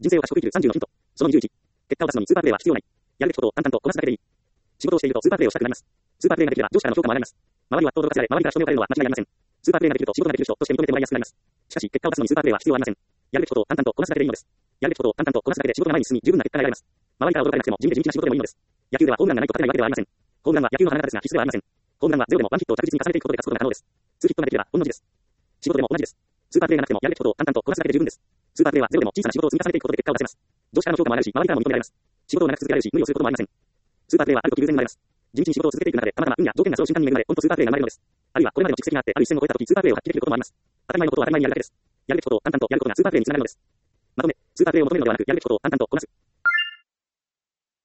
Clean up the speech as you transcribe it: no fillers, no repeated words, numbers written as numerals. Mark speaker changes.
Speaker 1: 人生を賢く生きる30のヒント。その21。結果を出すのにスーパープレイは必要ない。やるべきことを淡々とこなすだけでいい。仕事をしているとスーパープレイをしたくなります。スーパープレイができれば上司からの評価も上がります。周りは驚かされ、周りから人目をされるのは間違いありません。スーパープレイができると仕事ができる人として認めてもらいやすくなります。しかし、結果を出すのにスーパープレイは必要ありません。やるべきことを淡々とこなすだけでいいのです。やるべきことを淡々とこなすだけで仕事が前に進み十分な結果が得られます。周りから驚かれなくても地味で地道な仕事でもいいのです。野球ではホームランがないと勝てないわけではありません。ホームランは野球の花形ですが必須ではありません。ホームランはゼロでもワンヒットを着実に重ねていくことで勝つことが可能です。2ヒットができれば同じです。仕事でも同じです。スーパープレイがなくてもやるべきことを淡々とこなすだけで十分です。スーパープレイはゼロでも小さな仕事を積み重ねていくことで結果を出せます。上司からの評価もあるし、周りからも認められます。仕事を長く続けられるし、無理をすることもありません。スーパープレイはある時偶然になります。地道に仕事を続けていく中で、たまたま運や条件がその瞬間に恵まれ、ポンとスーパープレイが生まれるのです。あるいはこれまでの蓄積があって、ある一線を越えた時、スーパープレイを発揮できることもあります。当たり前のことを当たり前にやるだけです。やるべきことを淡々とやることがスーパープレイにつながるのです。まとめ、スーパープレイを求めるのではなく、やるべきことを淡々とこなす。